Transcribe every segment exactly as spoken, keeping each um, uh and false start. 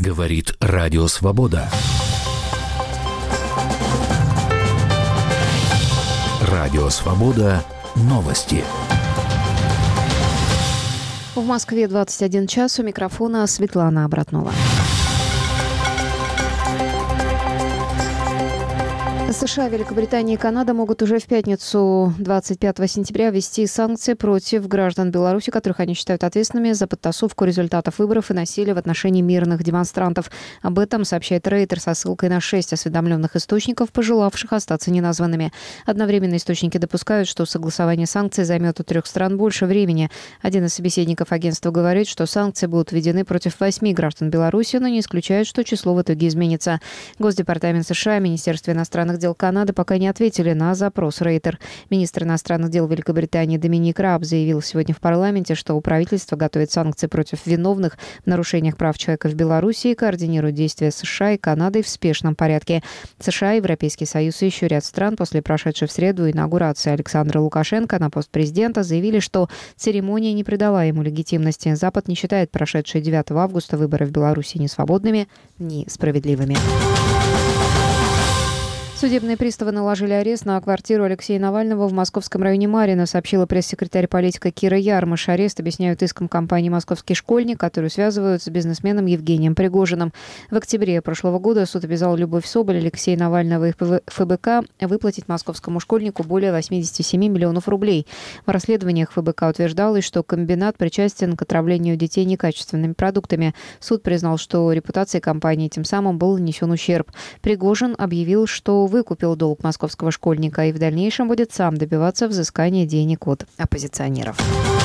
Говорит Радио Свобода. Радио Свобода. Новости. В Москве двадцать один час. У микрофона Светлана Обратнова. США, Великобритания и Канада могут уже в пятницу двадцать пятого сентября ввести санкции против граждан Беларуси, которых они считают ответственными за подтасовку результатов выборов и насилие в отношении мирных демонстрантов. Об этом сообщает Рейтер со ссылкой на шесть осведомленных источников, пожелавших остаться неназванными. Одновременно источники допускают, что согласование санкций займет у трех стран больше времени. Один из собеседников агентства говорит, что санкции будут введены против восьми граждан Беларуси, но не исключает, что число в итоге изменится. Госдепартамент США и Министерство иностранных дел Канады пока не ответили на запрос Рейтер. Министр иностранных дел Великобритании Доминик Раб заявил сегодня в парламенте, что правительство готовит санкции против виновных в нарушениях прав человека в Беларуси и координирует действия США и Канады в спешном порядке. США, Европейский Союз и еще ряд стран после прошедшей в среду инаугурации Александра Лукашенко на пост президента заявили, что церемония не придала ему легитимности. Запад не считает прошедшие девятого августа выборы в Беларуси ни свободными, ни справедливыми. Судебные приставы наложили арест на квартиру Алексея Навального в московском районе Марьино, сообщила пресс-секретарь политика Кира Ярмыш. Арест объясняют иском компании «Московский школьник», которую связывают с бизнесменом Евгением Пригожиным. В октябре прошлого года суд обязал Любовь Соболь, Алексея Навального и ФБК выплатить московскому школьнику более восемьдесят семь миллионов рублей. В расследованиях ФБК утверждалось, что комбинат причастен к отравлению детей некачественными продуктами. Суд признал, что репутации компании тем самым был нанесен ущерб. Пригожин объявил, что выкупил долг московского школьника и в дальнейшем будет сам добиваться взыскания денег от оппозиционеров.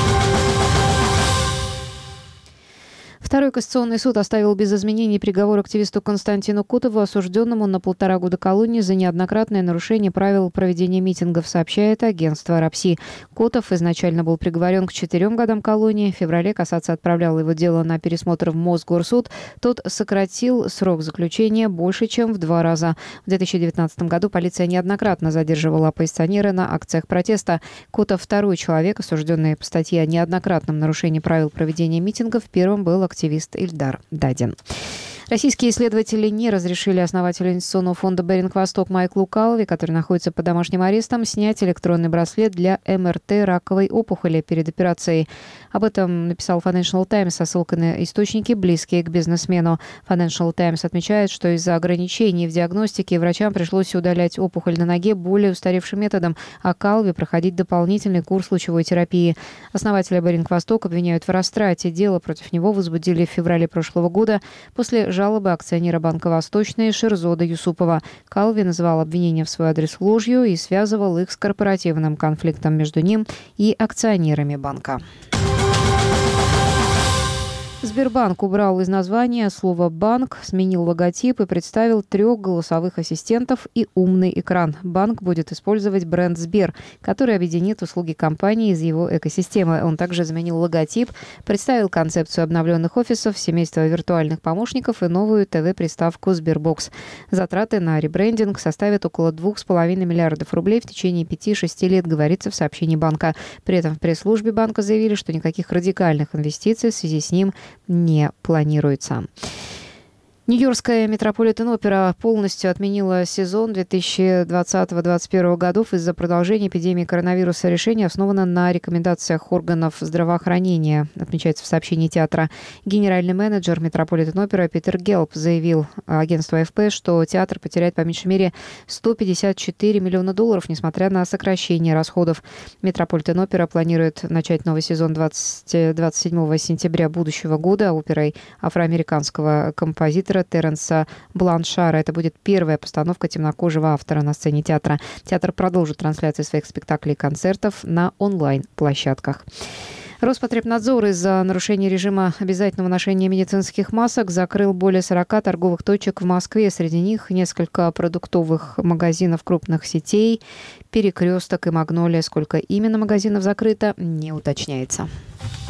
Второй кассационный суд оставил без изменений приговор активисту Константину Котову, осужденному на полтора года колонии за неоднократное нарушение правил проведения митингов, сообщает агентство «Рапси». Котов изначально был приговорен к четырем годам колонии. В феврале кассация отправляла его дело на пересмотр в Мосгорсуд. Тот сократил срок заключения больше, чем в два раза. В две тысячи девятнадцатом году полиция неоднократно задерживала оппозиционера на акциях протеста. Котов – второй человек, осужденный по статье о неоднократном нарушении правил проведения митингов. Первым был активист Ильдар Дадин. Российские исследователи не разрешили основателю инвестиционного фонда «Беринг-Восток» Майклу Калве, который находится под домашним арестом, снять электронный браслет для эм эр тэ раковой опухоли перед операцией. Об этом написал Financial Times со ссылкой на источники, близкие к бизнесмену. Financial Times отмечает, что из-за ограничений в диагностике врачам пришлось удалять опухоль на ноге более устаревшим методом, а Калве проходить дополнительный курс лучевой терапии. Основателя «Беринг-Восток» обвиняют в растрате. Дело против него возбудили в феврале прошлого года после жалобы акционера банка «Восточный» Шерзода Юсупова. Калви называл обвинения в свой адрес ложью и связывал их с корпоративным конфликтом между ним и акционерами банка. Сбербанк убрал из названия слово «банк», сменил логотип и представил трех голосовых ассистентов и умный экран. Банк будет использовать бренд «Сбер», который объединит услуги компании из его экосистемы. Он также заменил логотип, представил концепцию обновленных офисов, семейства виртуальных помощников и новую ТВ-приставку «Сбербокс». Затраты на ребрендинг составят около двух с половиной миллиардов рублей в течение пяти-шести лет, говорится в сообщении банка. При этом в пресс-службе банка заявили, что никаких радикальных инвестиций в связи с ним не планируется. Нью-Йоркская Метрополитен-опера полностью отменила сезон две тысячи двадцатого — две тысячи двадцать первого годов из-за продолжения эпидемии коронавируса. Решение основано на рекомендациях органов здравоохранения, отмечается в сообщении театра. Генеральный менеджер Метрополитен-опера Питер Гелп заявил агентству а эф пэ, что театр потеряет по меньшей мере сто пятьдесят четыре миллиона долларов, несмотря на сокращение расходов. Метрополитен-опера планирует начать новый сезон двадцать, двадцать седьмого сентября будущего года оперой афроамериканского композитора Терренса Бланшара. Это будет первая постановка темнокожего автора на сцене театра. Театр продолжит трансляции своих спектаклей и концертов на онлайн-площадках. Роспотребнадзор из-за нарушения режима обязательного ношения медицинских масок закрыл более сорока торговых точек в Москве. Среди них несколько продуктовых магазинов крупных сетей, Перекресток и Магнолия. Сколько именно магазинов закрыто, не уточняется.